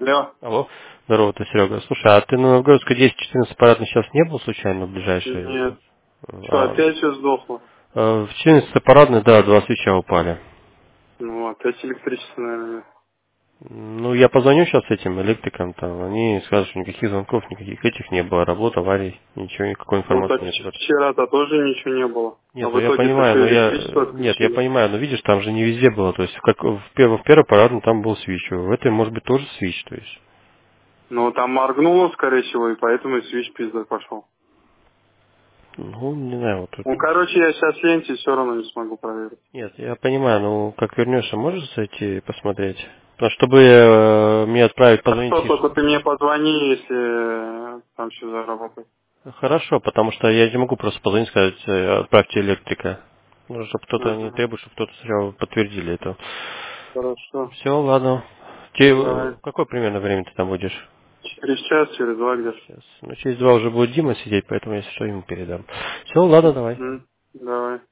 Алло. Алло, здорово, это Серега. Слушай, а ты на Новгородской 10-14 аппаратно сейчас не был случайно в ближайшей? Нет. Что, А, опять все сдохло? в 14 аппаратной, да, два свеча упали. Ну, опять электричество, наверное. Ну, я позвоню сейчас этим электрикам, там, они скажут, что никаких звонков, никаких этих не было, работ, аварий, ничего, никакой Ну, информации так нет. вчера-то тоже ничего не было. А Нет, ну в я итоге-то понимаю, все но электричество нет, я отключили. понимаю, но видишь, там же не везде было, то есть в первой аппаратной там был свич, в этой может быть тоже свич, то есть. Ну, там моргнуло, скорее всего, и поэтому и свич пиздой пошел. Ну, не знаю, вот тут. Ну, короче, я сейчас в ленте все равно не смогу проверить. Нет, я понимаю, ну как вернешься, можешь зайти и посмотреть? Потому что чтобы мне отправить, позвонить Хорошо, и только ты мне позвони, если там все заработает. хорошо, потому что я не могу просто позвонить и сказать, отправьте электрика. Ну, чтобы кто-то не Ага. требует, чтобы кто-то сначала подтвердили это. Хорошо. Все, ладно. Давай. В какое примерно время ты там будешь? Через час, через два где-то. Сейчас. Ну, через 2 уже будет Дима сидеть, поэтому если что, ему передам. Все, ладно, давай. Давай.